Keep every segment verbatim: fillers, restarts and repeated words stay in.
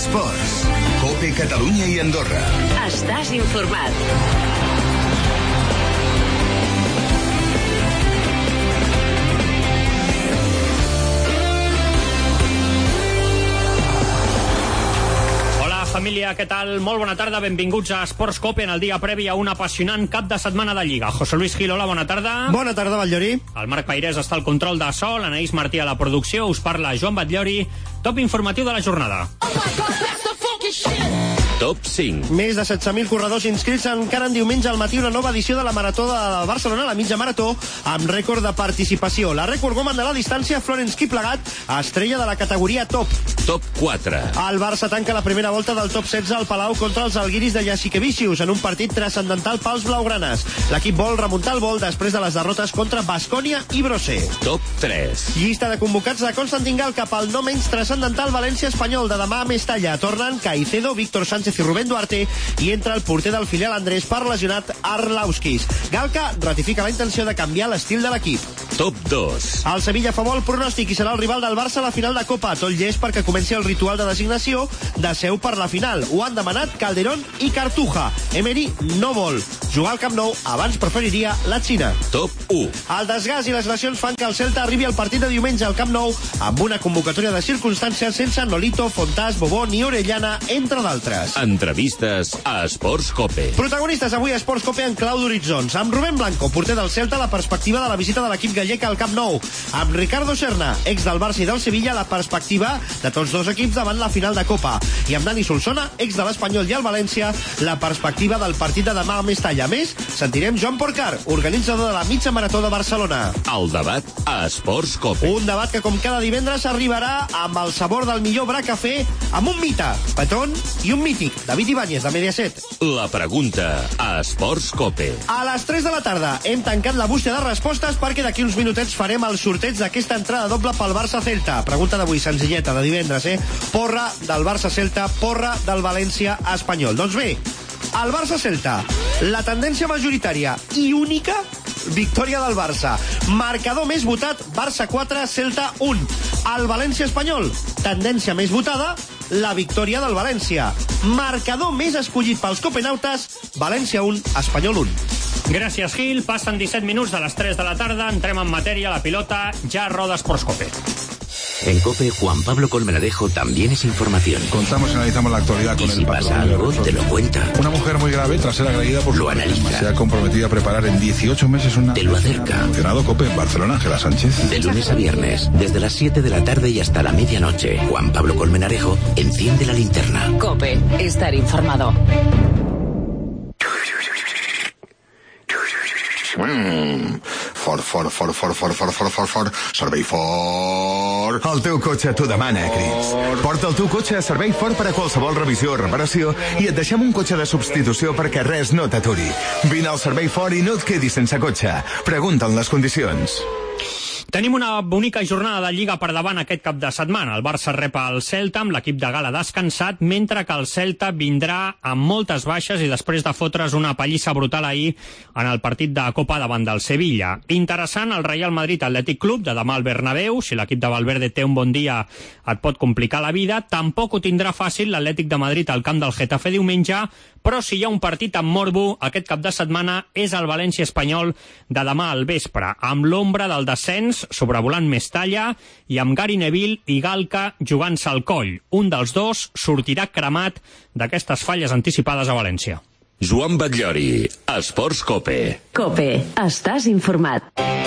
Esports. COPE Catalunya i Andorra. Estàs informat. Família, què tal? Molt bona tarda, benvinguts a Esports COPE en el dia previ a un apassionant cap de setmana de Lliga. José Luis Gil, hola, bona tarda. Bona tarda, Batllori. El Marc Pairés està al control de so, l'Anaïs Martí a la producció, us parla Joan Batllori. Top informatiu de la jornada. Oh my God, that's the funky shit. Top cinc. Més de setze mil corredors inscrits encara en diumenge al matí una nova edició de la Marató de Barcelona, la mitja marató, amb rècord de participació. La rècord woman de la distància, Florence Kiplagat, estrella de la categoria top. Top quatre. El Barça tanca la primera volta del top setze al Palau contra els alguiris de Jasikevičius en un partit transcendental pels blaugranes. L'equip vol remuntar el vol després de les derrotes contra Baskonia i Brose. Top tres. Llista de convocats de Constantin Gal cap al no menys transcendental València Espanyol de demà a Mestalla. Tornen Caicedo, Víctor Sánchez i Rubén Duarte i entra el porter del filial Andrés per lesionat Arlauskis. Galca ratifica la intenció de canviar l'estil de l'equip. Top dos. El Sevilla fa bo el pronòstic i serà el rival del Barça a la final de Copa. Tot llest perquè comenci el ritual de designació de seu per la final. Ho han demanat Calderón i Cartuja. Emery no vol jugar al Camp Nou, abans preferiria la Xina. Top u. El desgast i les lesions fan que el Celta arribi al partit de diumenge al Camp Nou amb una convocatòria de circumstàncies sense Nolito, Fontàs, Bobó ni Orellana, entre d'altres. Entrevistes a Esports COPE. Protagonistes avui a Esports COPE en clau d'horitzons. Amb Rubén Blanco, porter del Celta, la perspectiva de la visita de l'equip gallec al Camp Nou. Amb Ricardo Serna, ex del Barça i del Sevilla, la perspectiva de tots dos equips davant la final de Copa. I amb Dani Solsona, ex de l'Espanyol i el València, la perspectiva del partit de demà a Mestalla. A més, sentirem Joan Porcar, organitzador de la mitja marató de Barcelona. El debat a Esports COPE. Un debat que, com cada divendres, arribarà amb el sabor del millor bra cafè, amb un mite, Petón i un mític, David Ibáñez, de Mediaset. La pregunta a Esports COPE. A les tres de la tarda hem tancat la bústia de respostes perquè d'aquí uns minutets farem el sorteig d'aquesta entrada doble pel Barça-Celta. Pregunta d'avui, senzilleta, de divendres, eh? Porra del Barça-Celta, porra del València-Espanyol. Doncs bé, el Barça-Celta, la tendència majoritària i única, victòria del Barça. Marcador més votat, Barça quatre, Celta un. El València-Espanyol, tendència més votada, la victòria del València. Marcador més escollit pels copenautes, València un, Espanyol un. Gràcies, Gil. Passen disset minuts de les tres de la tarda. Entrem en matèria. La pilota ja roda Esports COPE. En COPE, Juan Pablo Colmenarejo también es información. Contamos y analizamos la actualidad con y el si pasa algo, te lo cuenta. Una mujer muy grave, tras ser agredida por lo su analiza. Se ha comprometido a preparar en dieciocho meses una... Te lo acerca. Funcionado COPE en Barcelona, Ángela Sánchez. De lunes a viernes, desde las siete de la tarde y hasta la medianoche, Juan Pablo Colmenarejo enciende la linterna. COPE, estar informado. Mm. Fort, fort, fort, fort, fort, fort, fort, fort, fort. Servei Ford. El teu cotxe t'ho demana, crits. Porta el teu cotxe a Servei Ford per a qualsevol revisió o reparació i et deixem un cotxe de substitució perquè res no t'aturi. Vine al Servei Ford i no et quedis sense cotxe. Pregunta'n les condicions. Tenim una bonica jornada de Lliga per davant aquest cap de setmana. El Barça rep el Celta amb l'equip de gala descansat, mentre que el Celta vindrà amb moltes baixes i després de fotre's una pallissa brutal ahir en el partit de Copa davant del Sevilla. Interessant el Real Madrid Atlètic Club de demà al Bernabéu. Si l'equip de Valverde té un bon dia et pot complicar la vida. Tampoc ho tindrà fàcil l'Atlètic de Madrid al camp del Getafe diumenge, però si hi ha un partit amb morbo aquest cap de setmana és el València Espanyol de demà al vespre, amb l'ombra del descens sobrevolant Mestalla i amb Gary Neville i Galca jugant-se al coll. Un dels dos sortirà cremat d'aquestes falles anticipades a València. Joan Batllori, Esports COPE. COPE, estàs informat.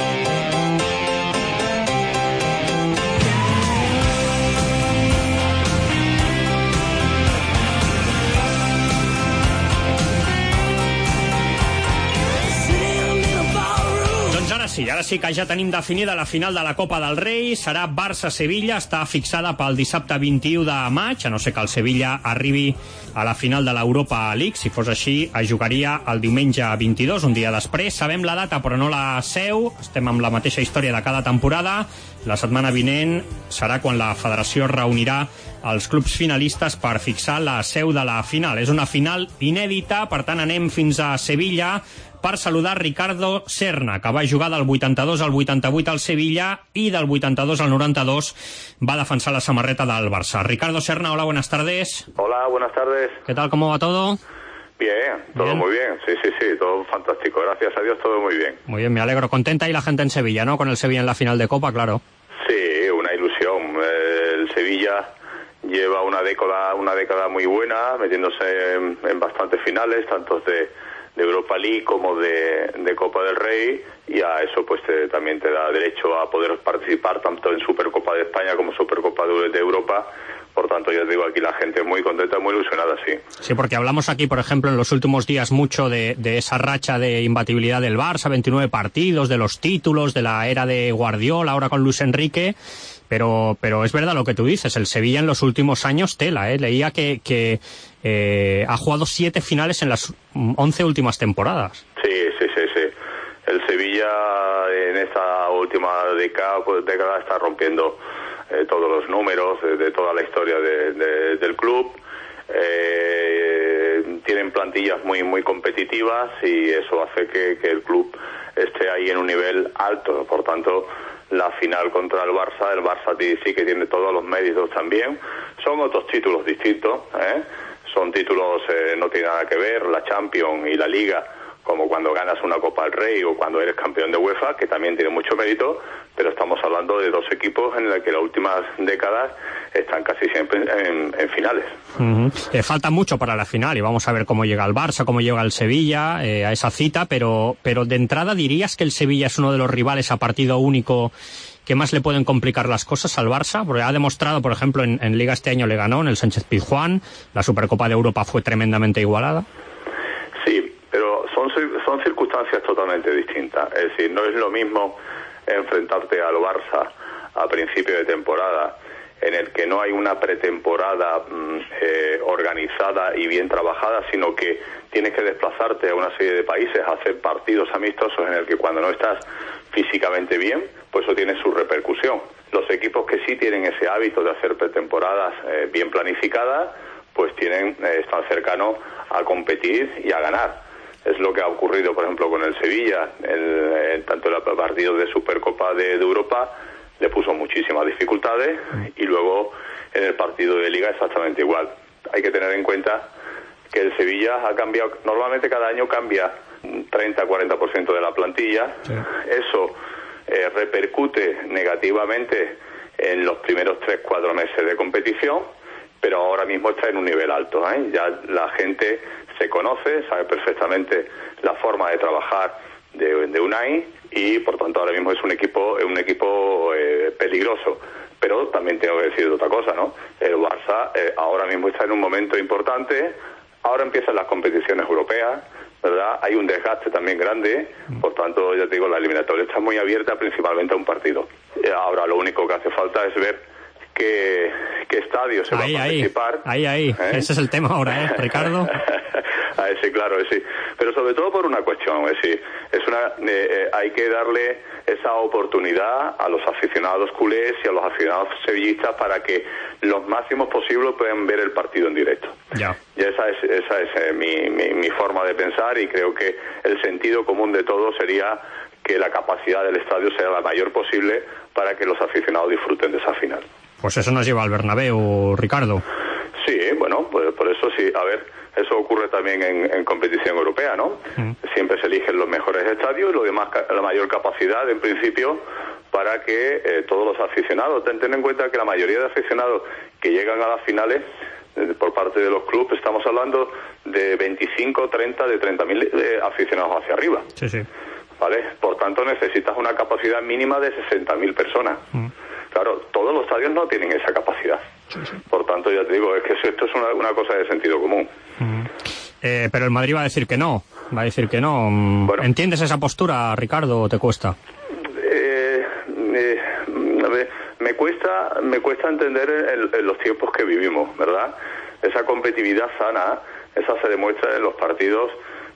Sí, ara sí que ja tenim definida la final de la Copa del Rei. Serà Barça-Sevilla, està fixada pel dissabte vint-i-u de maig, a no ser que el Sevilla arribi a la final de l'Europa League. Si fos així, es jugaria el diumenge vint-i-dos, un dia després. Sabem la data, però no la seu. Estem amb la mateixa història de cada temporada. La setmana vinent serà quan la federació reunirà els clubs finalistes per fixar la seu de la final. És una final inèdita, per tant anem fins a Sevilla per saludar Ricardo Serna, que va jugar del vuitanta-dos al vuitanta-vuit al Sevilla y del vuitanta-dos al noranta-dos va a defensar la samarreta del Barça. Ricardo Serna, hola, buenas tardes. Hola, buenas tardes. ¿Qué tal, cómo va todo? Bien, todo bien. Muy bien, sí, sí, sí, todo fantástico, gracias a Dios, todo muy bien. Muy bien, me alegro. Contenta y la gente en Sevilla, ¿no? Con el Sevilla en la final de Copa, claro. Sí, una ilusión. El Sevilla lleva una década, una década muy buena, metiéndose en, en bastantes finales, tanto de, de Europa League como de, de Copa del Rey, y a eso pues te, también te da derecho a poder participar tanto en Supercopa de España como Supercopa de, de Europa. Por tanto, ya os digo, aquí la gente muy contenta, muy ilusionada, sí. Sí, porque hablamos aquí, por ejemplo, en los últimos días mucho de, de esa racha de imbatibilidad del Barça, veintinueve partidos, de los títulos, de la era de Guardiola, ahora con Luis Enrique, pero pero es verdad lo que tú dices, el Sevilla en los últimos años tela, ¿eh? Leía que, que eh, ha jugado siete finales en las once últimas temporadas. Sí, sí, sí, sí. El Sevilla en esta última década, pues, década está rompiendo Eh, todos los números de, de toda la historia de, de, del club. Eh, tienen plantillas muy muy competitivas y eso hace que, que el club esté ahí en un nivel alto. Por tanto, la final contra el Barça, el Barça sí que tiene todos los méritos también. Son otros títulos distintos, ¿eh? Son títulos, eh, no tiene nada que ver, la Champions y la Liga, como cuando ganas una Copa del Rey o cuando eres campeón de UEFA, que también tiene mucho mérito, pero estamos hablando de dos equipos en los que las últimas décadas están casi siempre en, en finales. Uh-huh. Eh, falta mucho para la final y vamos a ver cómo llega el Barça, cómo llega el Sevilla eh, a esa cita, pero, pero de entrada dirías que el Sevilla es uno de los rivales a partido único que más le pueden complicar las cosas al Barça, porque ha demostrado, por ejemplo, en, en Liga este año le ganó en el Sánchez Pizjuán, la Supercopa de Europa fue tremendamente igualada. Sí, pero son, son circunstancias totalmente distintas. Es decir, no es lo mismo enfrentarte al Barça a principio de temporada, en el que no hay una pretemporada eh, organizada y bien trabajada, sino que tienes que desplazarte a una serie de países a hacer partidos amistosos en el que cuando no estás físicamente bien, pues eso tiene su repercusión. Los equipos que sí tienen ese hábito de hacer pretemporadas eh, bien planificadas, pues tienen eh, están cercanos a competir y a ganar. Es lo que ha ocurrido, por ejemplo, con el Sevilla. El, el, tanto el partido de Supercopa de, de Europa le puso muchísimas dificultades y luego en el partido de Liga exactamente igual. Hay que tener en cuenta que el Sevilla ha cambiado, normalmente cada año cambia treinta a cuarenta por ciento de la plantilla. Sí. Eso eh, repercute negativamente en los primeros tres a cuatro meses de competición, pero ahora mismo está en un nivel alto, ¿eh? Ya la gente se conoce, sabe perfectamente la forma de trabajar de, de Unai y por tanto ahora mismo es un equipo un equipo eh, peligroso. Pero también tengo que decir otra cosa, ¿no? El Barça eh, ahora mismo está en un momento importante, ahora empiezan las competiciones europeas, ¿verdad? Hay un desgaste también grande, por tanto ya te digo, la eliminatoria está muy abierta principalmente a un partido. Ahora lo único que hace falta es ver qué, qué estadio se ahí, va a participar. Ahí, ahí, ahí. ¿Eh? Ese es el tema ahora, ¿eh, Ricardo? A ese, claro, sí. Pero sobre todo por una cuestión, es decir, es una, eh, eh, hay que darle esa oportunidad a los aficionados culés y a los aficionados sevillistas para que los máximos posibles puedan ver el partido en directo. Ya. Y esa es, esa es eh, mi, mi, mi forma de pensar y creo que el sentido común de todo sería que la capacidad del estadio sea la mayor posible para que los aficionados disfruten de esa final. Pues eso nos lleva al Bernabéu, Ricardo. Sí, bueno, pues por eso sí, a ver, eso ocurre también en, en competición europea, ¿no? Mm. Siempre se eligen los mejores estadios y lo demás, la mayor capacidad, en principio, para que eh, todos los aficionados, ten, ten en cuenta que la mayoría de aficionados que llegan a las finales, eh, por parte de los clubes, estamos hablando de veinticinco, treinta, de treinta mil eh, aficionados hacia arriba. Sí, sí. ¿Vale? Por tanto, necesitas una capacidad mínima de sesenta mil personas. Mm. Claro, todos los estadios no tienen esa capacidad. Sí, sí. Por tanto, ya te digo, es que esto es una, una cosa de sentido común. Mm. Eh, pero el Madrid va a decir que no. Va a decir que no. Bueno, ¿entiendes esa postura, Ricardo, o te cuesta? Eh, eh, a ver, me cuesta, me cuesta entender en, en los tiempos que vivimos, ¿verdad? Esa competitividad sana, esa se demuestra en los partidos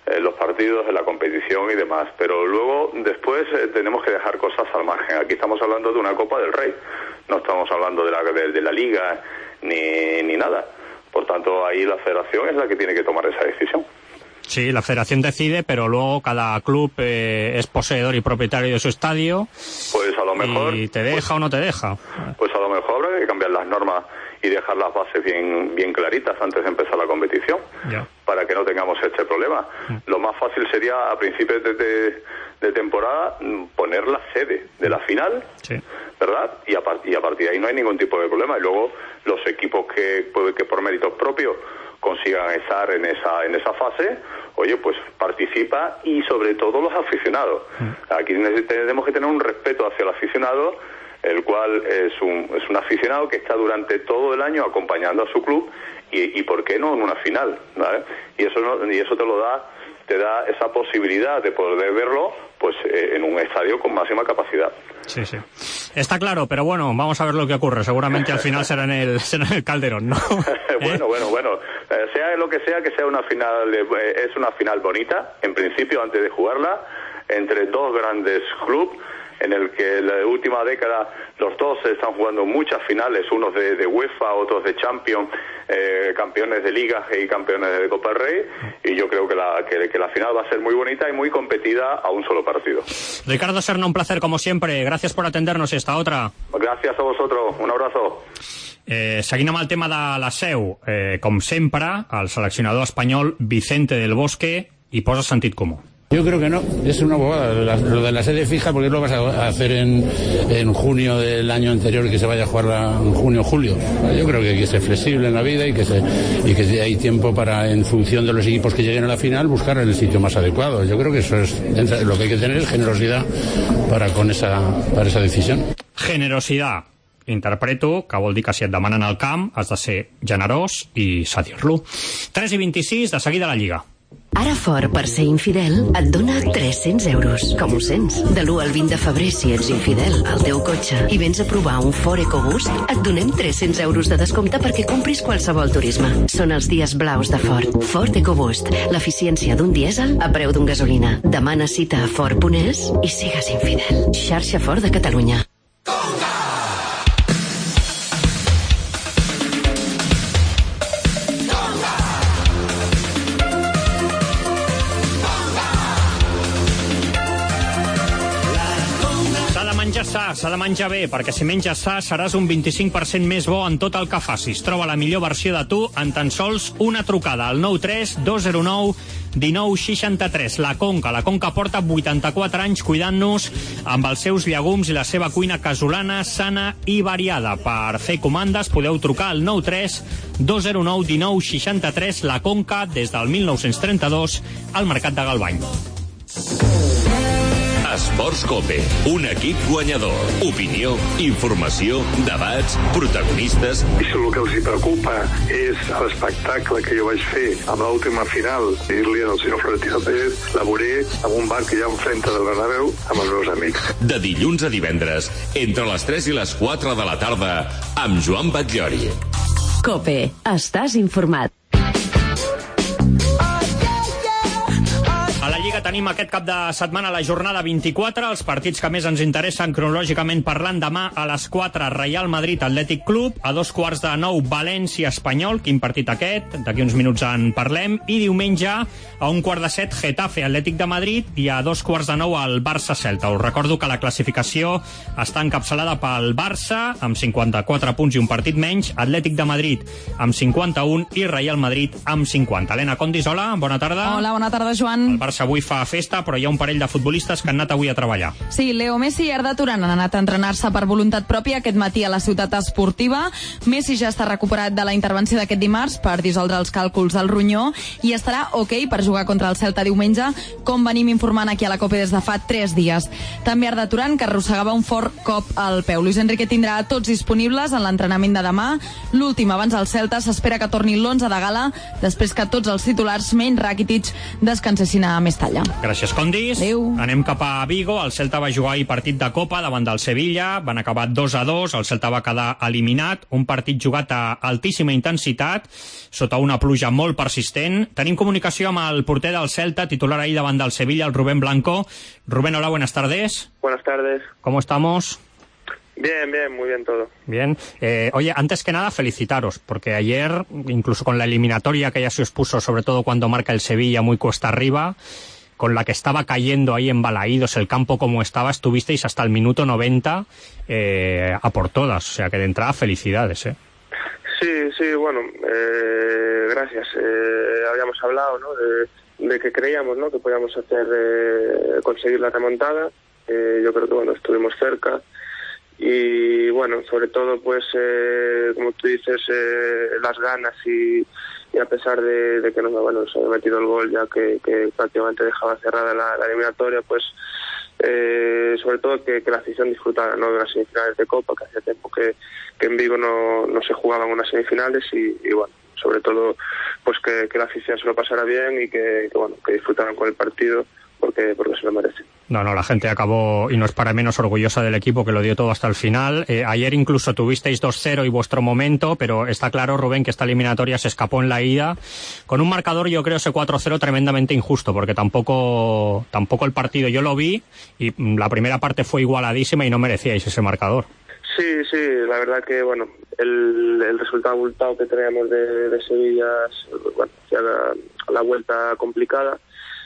en los partidos, en la competición y demás. Pero luego, después, eh, tenemos que dejar cosas al margen. Aquí estamos hablando de una Copa del Rey, no estamos hablando de la, de, de la Liga ni, ni nada. Por tanto, ahí la federación es la que tiene que tomar esa decisión. Sí, la federación decide, pero luego cada club eh, es poseedor y propietario de su estadio. Pues a lo mejor... ¿Y te deja pues, o no te deja? Pues a lo mejor habrá que cambiar las normas y dejar las bases bien bien claritas antes de empezar la competición, ya, para que no tengamos este problema. Mm. Lo más fácil sería, a principios de, de, de temporada, poner la sede de la final, sí, ¿verdad? Y a, y a partir de ahí no hay ningún tipo de problema. Y luego los equipos que, que por méritos propios consigan estar en esa en esa fase, oye, pues participa, y sobre todo los aficionados. Mm. Aquí tenemos que tener un respeto hacia el aficionado, el cual es un es un aficionado que está durante todo el año acompañando a su club, y, y por qué no en una final, ¿vale? Y eso no, y eso te lo da te da esa posibilidad de poder verlo pues eh, en un estadio con máxima capacidad. Sí, sí. Está claro, pero bueno, vamos a ver lo que ocurre. Seguramente al final será en el, será en el Calderón, ¿no? bueno, ¿Eh? bueno, bueno. Eh, sea lo que sea, que sea una final, eh, es una final bonita, en principio, antes de jugarla, entre dos grandes clubes, en el que en la última década los dos están jugando muchas finales, unos de, de UEFA, otros de Champions, eh, campeones de Liga y campeones de Copa del Rey, y yo creo que la, que, que la final va a ser muy bonita y muy competida a un solo partido. Ricardo Serna, un placer como siempre, gracias por atendernos, esta otra. Gràcies a vosotros, un abrazo. Eh, seguint amb el tema de la seu, eh, com sempre, el seleccionador espanyol Vicente del Bosque hi posa sentit comú. Yo creo que no, es una bobada la, lo de la sede fija, porque lo vas a hacer en, en junio del año anterior, que se vaya a jugar la, en junio o julio. Yo creo que hay que ser flexible en la vida y que, se, y que hay tiempo para, en función de los equipos que lleguen a la final, buscar el sitio más adecuado. Yo creo que eso es, lo que hay que tener es generosidad para, con esa, para esa decisión. Generosidad. Interpreto que vol dir que si et demanen al camp has de ser generós i cedir-lo. tres i vint-i-sis, de seguida la Lliga. Ara Ford, per ser infidel, et dona tres-cents euros. Com ho sents? De l'u al vint de febrer, si ets infidel al teu cotxe i vens a provar un Ford EcoBoost, et donem tres-cents euros de descompte perquè compris qualsevol turisme. Són els dies blaus de Ford. Ford EcoBoost, l'eficiència d'un dièsel a preu d'un gasolina. Demana cita a Ford punt es i sigues infidel. Xarxa Ford de Catalunya. Sa, s'ha de menjar bé, perquè si menges sa seràs un vint-i-cinc per cent més bo en tot el que facis. Troba la millor versió de tu en tan sols una trucada al nou tres dos zero nou un nou sis tres. La Conca. La Conca porta vuitanta-quatre anys cuidant-nos amb els seus llegums i la seva cuina casolana, sana i variada. Per fer comandes podeu trucar al nou tres dos zero nou un nou sis tres. La Conca, des del mil nou-cents trenta-dos, al Mercat de Galvany. Esports Cope, un equip guanyador. Opinió, informació, debats, protagonistes. I si el que els hi preocupa és l'espectacle que jo vaig fer amb l'última final, dir-li al senyor Florentino Pérez, la veuré en un bar que hi ha enfrente del Bernabéu amb els meus amics. De dilluns a divendres, entre les tres i les quatre de la tarda, amb Joan Batllori. Cope, estàs informat. A la Lliga tenim aquest cap de setmana la jornada vint-i-quatre, els partits que més ens interessen cronològicament parlant. Demà a les quatre, Real Madrid Atlètic Club, a dos quarts de nou, València Espanyol, quin partit aquest, d'aquí uns minuts en parlem, i diumenge a un quart de set, Getafe Atlètic de Madrid, i a dos quarts de nou el Barça Celta. Us recordo que la classificació està encapçalada pel Barça amb cinquanta-quatre punts i un partit menys, Atlètic de Madrid amb cinquanta-un i Real Madrid amb cinquanta. Helena Condis, hola, bona tarda. Hola, bona tarda, Joan. El Barça avui fa festa, però hi ha un parell de futbolistes que han anat avui a treballar. Sí, Leo Messi i Arda Turan han anat a entrenar-se per voluntat pròpia aquest matí a la ciutat esportiva. Messi ja està recuperat de la intervenció d'aquest dimarts per dissoldre els càlculs del ronyó i estarà ok per jugar contra el Celta diumenge, com venim informant aquí a la Copa des de fa tres dies. També Arda Turan, que arrossegava un fort cop al peu. Luis Enrique tindrà tots disponibles en l'entrenament de demà. L'últim abans del Celta s'espera que torni l'onze de gala després que tots els titulars, menys Rakitic, descansessin a Mestalla. Sevilla. Gràcies, Condis. Adéu. Anem cap a Vigo. El Celta va jugar ahir partit de Copa davant del Sevilla. Van acabar dos a dos. El Celta va quedar eliminat. Un partit jugat a altíssima intensitat, sota una pluja molt persistent. Tenim comunicació amb el porter del Celta, titular ahir davant del Sevilla, el Rubén Blanco. Rubén, hola, buenas tardes. Buenas tardes. ¿Cómo estamos? Bien, bien, muy bien todo. Bien. Eh, oye, antes que nada, felicitaros, porque ayer, incluso con la eliminatoria que ya se os puso, sobre todo cuando marca el Sevilla muy cuesta arriba, con la que estaba cayendo ahí en Balaídos, el campo como estaba, estuvisteis hasta el minuto noventa eh, a por todas. O sea que de entrada, felicidades, ¿eh? Sí, sí, bueno, eh, gracias. Eh, habíamos hablado, ¿no?, de, de que creíamos, ¿no?, que podíamos hacer, eh, conseguir la remontada. Eh, yo creo que, bueno, estuvimos cerca. Y bueno, sobre todo, pues, eh, como tú dices, eh, las ganas y, y a pesar de, de que no, bueno, se había metido el gol ya que, que prácticamente dejaba cerrada la, la eliminatoria, pues, eh, sobre todo que, que la afición disfrutara, ¿no?, de las semifinales de Copa, que hacía tiempo que, que en Vigo no, no se jugaban unas semifinales y, y bueno, sobre todo, pues que, que la afición se lo pasara bien y que, que bueno, que disfrutaran con el partido, porque, porque se lo merece. No, no, la gente acabó, y no es para menos, orgullosa del equipo que lo dio todo hasta el final. Eh, ayer incluso tuvisteis dos cero y vuestro momento, pero está claro, Rubén, que esta eliminatoria se escapó en la ida con un marcador, yo creo, ese cuatro cero tremendamente injusto, porque tampoco tampoco el partido, yo lo vi, y la primera parte fue igualadísima y no merecíais ese marcador. Sí, sí, la verdad que, bueno, el, el resultado abultado que teníamos de, de Sevilla, bueno, ya la, la vuelta complicada.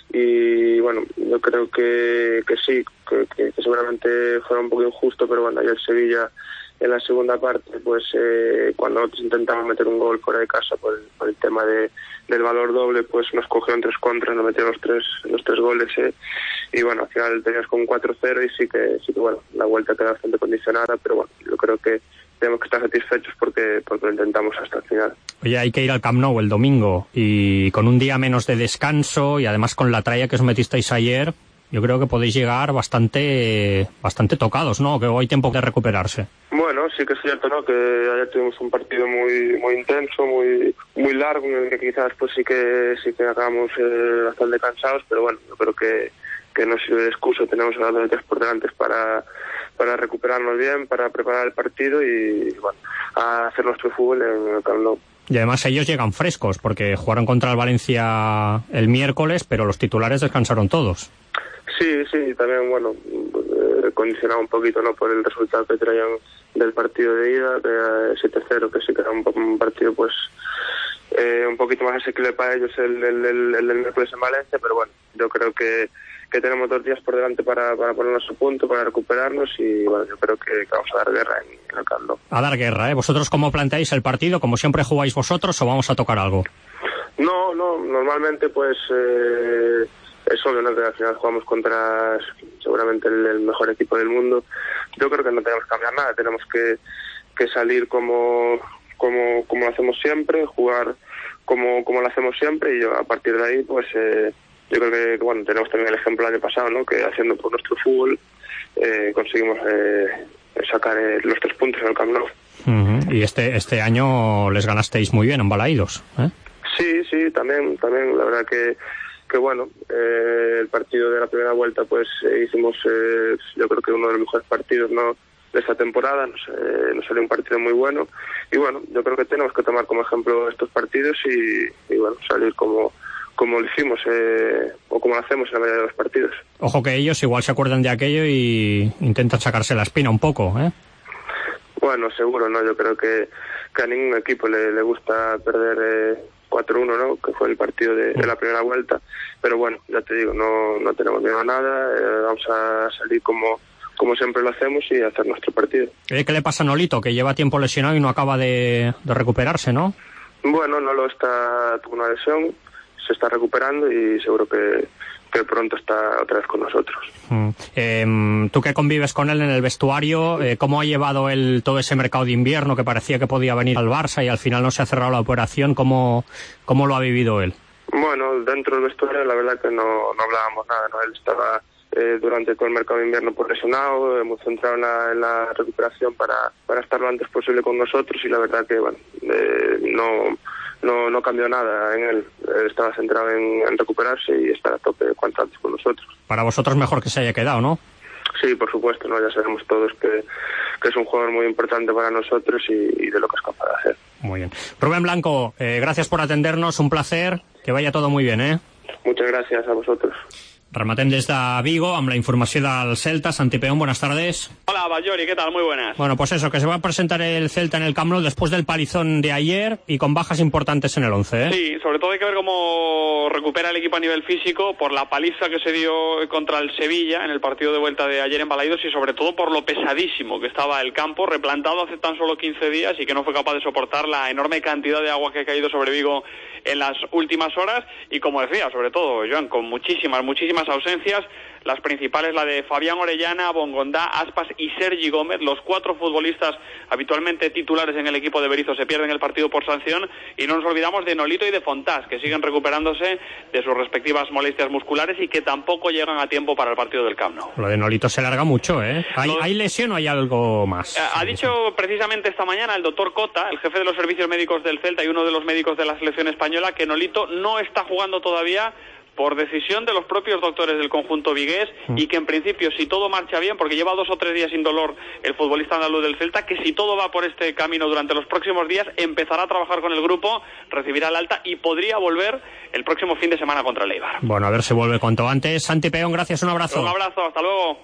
Y bueno, yo creo que, que sí, que, que, que seguramente fuera un poco injusto, pero bueno, ayer Sevilla en la segunda parte, pues eh, cuando nosotros intentamos meter un gol fuera de casa por el, por el tema de, del valor doble, pues nos cogieron tres contras, nos metieron los tres, los tres goles, eh, y bueno, al final tenías con un cuatro cero y sí que, sí que bueno, la vuelta queda bastante condicionada, pero bueno, yo creo que tenemos que estar satisfechos porque, porque lo intentamos hasta el final. Oye, hay que ir al Camp Nou el domingo y con un día menos de descanso y además con la tralla que os metisteis ayer, yo creo que podéis llegar bastante bastante tocados, ¿no? Que hay tiempo de recuperarse. Bueno, sí que es cierto, ¿no?, que ayer tuvimos un partido muy muy intenso, muy muy largo, en el que quizás pues sí que sí que acabamos eh, bastante cansados, pero bueno, yo creo que, que no sirve de excusa, tenemos a los días por delante para para recuperarnos bien, para preparar el partido y bueno, a hacer nuestro fútbol en el Camp Nou. Y además ellos llegan frescos, porque jugaron contra el Valencia el miércoles, pero los titulares descansaron todos. Sí, sí, también, bueno, eh, condicionado un poquito, ¿no?, por el resultado que traían del partido de ida, de siete cero, que sí que era un, un partido, pues, eh, un poquito más asequible para ellos el, el, el, el del miércoles en Valencia, pero bueno, yo creo que que tenemos dos días por delante para, para ponernos a punto, para recuperarnos y bueno, yo creo que, que vamos a dar guerra en, en el Camp Nou. A dar guerra, ¿eh? ¿Vosotros cómo planteáis el partido? ¿Como siempre jugáis vosotros o vamos a tocar algo? No, no, normalmente pues eh, es obvio, ¿no?, que al final jugamos contra seguramente el, el mejor equipo del mundo. Yo creo que no tenemos que cambiar nada, tenemos que, que salir como, como, como lo hacemos siempre, jugar como, como lo hacemos siempre y yo, a partir de ahí pues... Eh, Yo creo que, bueno, tenemos también el ejemplo del año pasado, ¿no?, que haciendo por nuestro fútbol eh, conseguimos eh, sacar eh, los tres puntos en el Camp Nou. Uh-huh. Y este este año les ganasteis muy bien en Balaídos, ¿eh? Sí, sí, también, también, la verdad que, que bueno, eh, el partido de la primera vuelta, pues eh, hicimos, eh, yo creo que uno de los mejores partidos, ¿no?, de esta temporada, nos, eh, nos salió un partido muy bueno, y bueno, yo creo que tenemos que tomar como ejemplo estos partidos y, y bueno, salir como... como lo hicimos eh, o como lo hacemos en la mayoría de los partidos. Ojo que ellos igual se acuerdan de aquello y intentan sacarse la espina un poco, ¿eh? Bueno, seguro, ¿no? Yo creo que, que a ningún equipo le, le gusta perder eh, cuatro uno, ¿no?, que fue el partido de, de la primera vuelta, pero bueno, ya te digo, no, no tenemos miedo a nada, eh, vamos a salir como, como siempre lo hacemos y hacer nuestro partido. ¿Qué le pasa a Nolito, que lleva tiempo lesionado y no acaba de, de recuperarse, no? Bueno, Nolo está con una lesión, se está recuperando y seguro que, que pronto está otra vez con nosotros. Mm. Eh, tú que convives con él en el vestuario, eh, ¿cómo ha llevado él todo ese mercado de invierno que parecía que podía venir al Barça y al final no se ha cerrado la operación? ¿Cómo, cómo lo ha vivido él? Bueno, dentro del vestuario la verdad que no, no hablábamos nada, ¿no? Él estaba eh, durante todo el mercado de invierno por lesionado, hemos centrado en la, en la recuperación para, para estar lo antes posible con nosotros y la verdad que bueno, eh, no... No, no no cambió nada en él. Estaba centrado en, en recuperarse y estar a tope cuanto antes con nosotros. Para vosotros mejor que se haya quedado, ¿no? Sí, por supuesto, ¿no? Ya sabemos todos que, que es un jugador muy importante para nosotros y, y de lo que es capaz de hacer. Muy bien. Rubén Blanco, eh, gracias por atendernos, un placer, que vaya todo muy bien, ¿eh? Muchas gracias a vosotros. Rematem des de Vigo amb la informació del Celta. Santi Peón, buenas tardes. Hola, Ballori, ¿qué tal? Muy buenas. Bueno, pues eso, que se va a presentar el Celta en el Camp Nou después del palizón de ayer y con bajas importantes en el once, ¿eh? Sí, sobre todo hay que ver cómo recupera el equipo a nivel físico por la paliza que se dio contra el Sevilla en el partido de vuelta de ayer en Balaidos y sobre todo por lo pesadísimo que estaba el campo, replantado hace tan solo quince días y que no fue capaz de soportar la enorme cantidad de agua que ha caído sobre Vigo en las últimas horas y, como decía, sobre todo, Joan, con muchísimas, muchísimas ausencias, las principales, la de Fabián Orellana, Bongondá, Aspas y Sergi Gómez, los cuatro futbolistas habitualmente titulares en el equipo de Berizzo se pierden el partido por sanción, y no nos olvidamos de Nolito y de Fontás, que siguen recuperándose de sus respectivas molestias musculares y que tampoco llegan a tiempo para el partido del Camp Nou. Lo de Nolito se larga mucho, ¿eh? ¿Hay, Lo... ¿hay lesión o hay algo más? Eh, ha dicho precisamente esta mañana el doctor Cota, el jefe de los servicios médicos del Celta y uno de los médicos de la selección española, que Nolito no está jugando todavía por decisión de los propios doctores del conjunto vigués y que en principio, si todo marcha bien, porque lleva dos o tres días sin dolor el futbolista andaluz del Celta, que si todo va por este camino durante los próximos días, empezará a trabajar con el grupo, recibirá el alta y podría volver el próximo fin de semana contra el Eibar. Bueno, a ver si vuelve cuanto antes. Santi Peón, gracias, un abrazo. Un abrazo, hasta luego.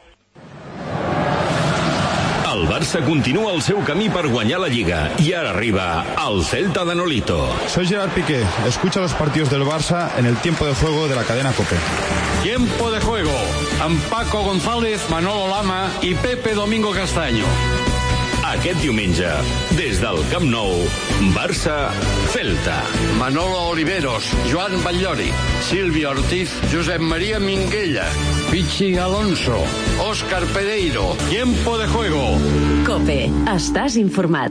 El Barça continúa el seu camí per guanyar la Lliga y ahora arriba al Celta de Nolito. Soy Gerard Piqué. Escucha los partidos del Barça en el tiempo de juego de la cadena COPE. Tiempo de juego. Amb Paco González, Manolo Lama y Pepe Domingo Castaño. Aquest diumenge, des del Camp Nou, Barça-Celta. Manolo Oliveros, Joan Batllori, Silvio Ortiz, Josep María Minguella, Pichi Alonso, Óscar Pereiro. Tiempo de juego. COPE. Estàs informat.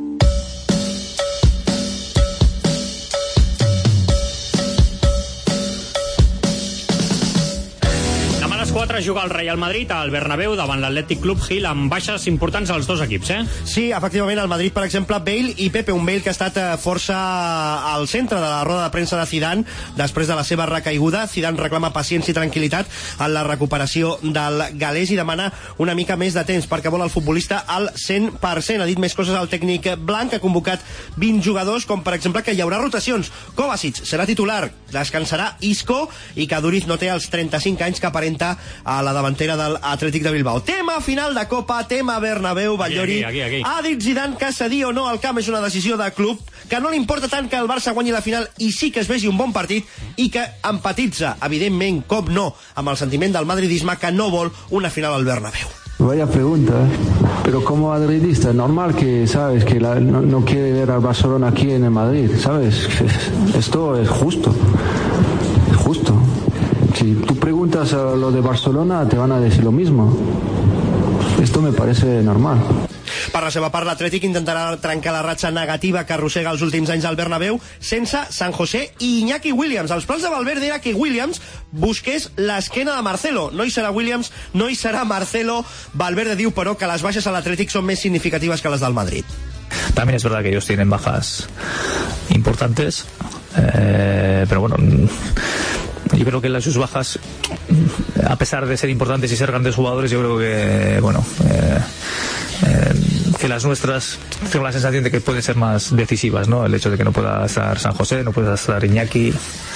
quatre juga el Real Madrid al Bernabéu davant l'Atlètic Club Gil amb baixes importants als dos equips, eh? Sí, efectivament, el Madrid, per exemple, Bale i Pepe, un Bale que ha estat força al centre de la roda de premsa de Zidane després de la seva recaiguda. Zidane reclama paciència i tranquil·litat en la recuperació del galès i demana una mica més de temps perquè vol el futbolista al cent per cent. Ha dit més coses al tècnic blanc, ha convocat vint jugadors, com per exemple que hi haurà rotacions. Kovacic serà titular, descansarà Isco i que Duriz no té els trenta-cinc anys que aparenta a la davantera del Atlètic de Bilbao. Tema final de Copa, tema Bernabéu, Batllori. Aquí, aquí, aquí. Ha dit Zidane que cedir o no al camp és una decisió de club, que no li importa tant que el Barça guanyi la final i sí que es vegi un bon partit i que empatitza, evidentment, com no, amb el sentiment del madridisme que no vol una final al Bernabéu. Vaya pregunta, ¿eh? Pero como madridista, es normal que, ¿sabes? Que la, no, no quiere ver al Barcelona aquí en el Madrid, ¿sabes? Esto es justo, es justo. Si tú preguntas a los de Barcelona, te van a decir lo mismo. Esto me parece normal. Per la seva part, l'Atlètic intentarà trencar la ratxa negativa que arrossega els últims anys al Bernabéu sense San José i Iñaki Williams. Els plans de Valverde era que Williams busqués l'esquena de Marcelo. No hi serà Williams, no hi serà Marcelo. Valverde diu, però, que les baixes a l'Atlètic són més significatives que les del Madrid. También es verdad que ellos tienen bajas importantes, eh, pero bueno, yo creo que las sus bajas, a pesar de ser importantes y ser grandes jugadores, yo creo que, bueno, eh, eh, que las nuestras, tengo la sensación de que pueden ser más decisivas, ¿no? El hecho de que no pueda estar San José, no pueda estar Iñaki,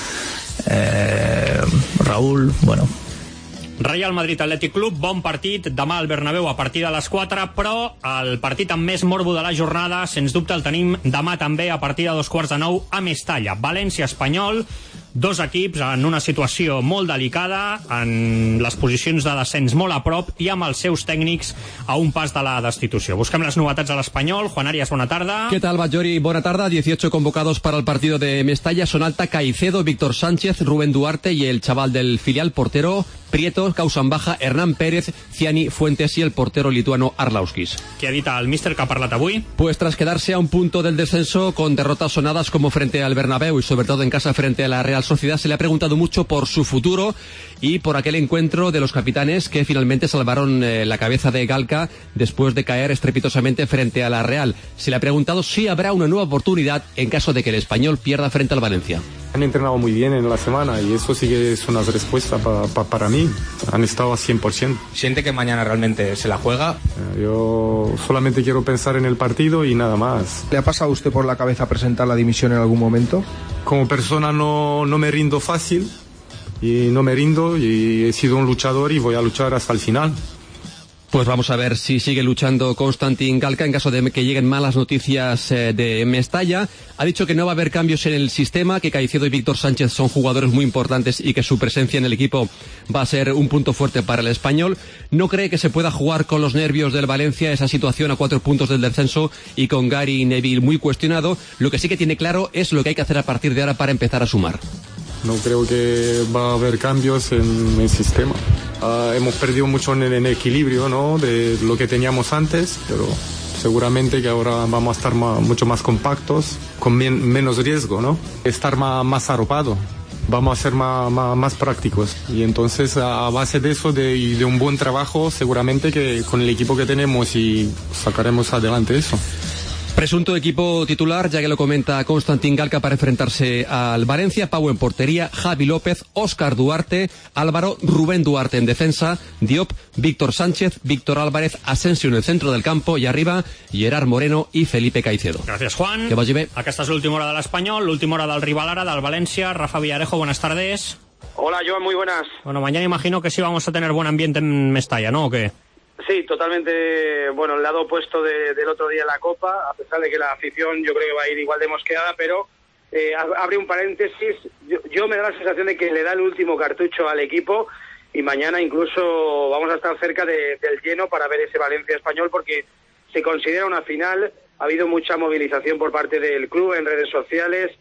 eh, Raúl, bueno. Real Madrid Atlètic Club, bon partit demà al Bernabéu a partir de les quatre, però el partit amb més morbo de la jornada, sens dubte el tenim demà també a partir de dos quarts de nou a Mestalla. València Espanyol, dos equips en una situació molt delicada, en les posicions de descens molt a prop i amb els seus tècnics a un pas de la destitució. Busquem les novetats a l'Espanyol. Juan Arias, bona tarda. ¿Qué tal, Batllori? Buena tarde. dieciocho convocados para el partido de Mestalla son Alta, Caicedo, Víctor Sánchez, Rubén Duarte y el chaval del filial portero Prieto, causan baja Hernán Pérez, Ciani, Fuentes y el portero lituano Arlauskis. Què ha dit el míster que ha parlat avui? Pues tras quedarse a un punto del descenso con derrotas sonadas como frente al Bernabéu y sobre todo en casa frente a la Real Real Sociedad se le ha preguntado mucho por su futuro y por aquel encuentro de los capitanes que finalmente salvaron eh, la cabeza de Galca después de caer estrepitosamente frente a la Real. Se le ha preguntado si habrá una nueva oportunidad en caso de que el Español pierda frente al Valencia. Han entrenado muy bien en la semana y eso sí que es una respuesta pa, pa, para mí. Han estado a cien por ciento. ¿Siente que mañana realmente se la juega? Yo solamente quiero pensar en el partido y nada más. ¿Le ha pasado a usted por la cabeza presentar la dimisión en algún momento? Como persona no, no me rindo fácil y no me rindo y he sido un luchador y voy a luchar hasta el final. Pues vamos a ver si sigue luchando Konstantin Galca en caso de que lleguen malas noticias eh, de Mestalla. Ha dicho que no va a haber cambios en el sistema, que Caicedo y Víctor Sánchez son jugadores muy importantes y que su presencia en el equipo va a ser un punto fuerte para el Español. No cree que se pueda jugar con los nervios del Valencia, esa situación a cuatro puntos del descenso y con Gary Neville muy cuestionado. Lo que sí que tiene claro es lo que hay que hacer a partir de ahora para empezar a sumar. No creo que va a haber cambios en el sistema. Uh, hemos perdido mucho en el en equilibrio, ¿no?, de lo que teníamos antes, pero seguramente que ahora vamos a estar más, mucho más compactos, con men, menos riesgo, ¿no? Estar más, más arropado. Vamos a ser más, más, más prácticos. Y entonces, a base de eso de, y de un buen trabajo, seguramente que con el equipo que tenemos y sacaremos adelante eso. Presunto equipo titular, ya que lo comenta Konstantin Galca para enfrentarse al Valencia. Pau en portería, Javi López, Óscar Duarte, Álvaro, Rubén Duarte en defensa, Diop, Víctor Sánchez, Víctor Álvarez, Asensio en el centro del campo y arriba Gerard Moreno y Felipe Caicedo. Gracias, Juan. Que vagi bé. Aquesta és l'última hora de l'Espanyol, l'última hora del rival ara, del Valencia. Rafa Villarejo, buenas tardes. Hola, Joan, muy buenas. Bueno, mañana imagino que sí vamos a tener buen ambiente en Mestalla, ¿no? ¿O qué? Sí, totalmente, bueno, el lado opuesto de, del otro día en la Copa, a pesar de que la afición yo creo que va a ir igual de mosqueada, pero eh, abre un paréntesis, yo, yo me da la sensación de que le da el último cartucho al equipo y mañana incluso vamos a estar cerca de, del lleno para ver ese Valencia Español porque se considera una final, ha habido mucha movilización por parte del club en redes sociales,